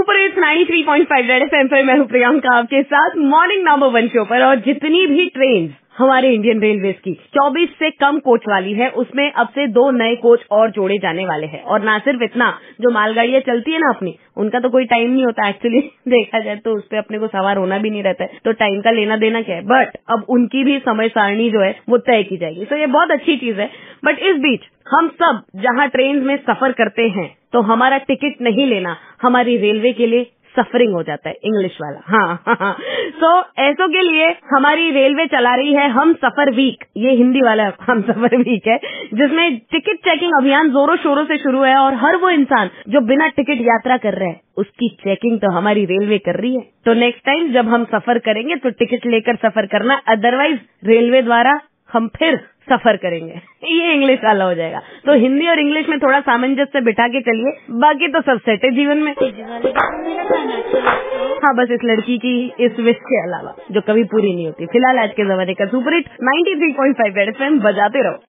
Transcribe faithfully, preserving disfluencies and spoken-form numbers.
Super hits ninety three point five red FM पर मैं हूँ प्रियंका आपके साथ मॉर्निंग नंबर वन शो पर। और जितनी भी ट्रेन हमारे इंडियन रेलवेज की चौबीस से कम कोच वाली है, उसमें अब से दो नए कोच और जोड़े जाने वाले हैं। और ना सिर्फ इतना, जो मालगाड़ियां चलती है ना अपनी, उनका तो कोई टाइम नहीं होता एक्चुअली देखा जाए तो उस पे अपने को सवार होना भी नहीं रहता है, तो टाइम का लेना देना क्या है। बट अब उनकी भी समय सारणी जो है वो तय की जाएगी, तो ये बहुत अच्छी चीज है। बट इस बीच हम सब जहां ट्रेन में सफर करते हैं तो हमारा टिकट नहीं लेना हमारी रेलवे के लिए सफरिंग हो जाता है, इंग्लिश वाला। हाँ हाँ सो ऐसों के लिए हमारी रेलवे चला रही है हम सफर वीक, ये हिंदी वाला हम सफर वीक है, जिसमें टिकट चेकिंग अभियान जोरों शोरों से शुरू है। और हर वो इंसान जो बिना टिकट यात्रा कर रहा है उसकी चेकिंग तो हमारी रेलवे कर रही है। तो नेक्स्ट टाइम जब हम सफर करेंगे तो टिकट लेकर सफर करना, अदरवाइज रेलवे द्वारा हम फिर सफर करेंगे। ये इंग्लिश वाला हो जाएगा, तो हिंदी और इंग्लिश में थोड़ा सामंजस्य बिठा के चलिए, बाकी तो सब सेट है जीवन में। हाँ, बस इस लड़की की इस विश के अलावा जो कभी पूरी नहीं होती। फिलहाल आज के जमाने का super hit ninety three point five red FM बजाते रहो।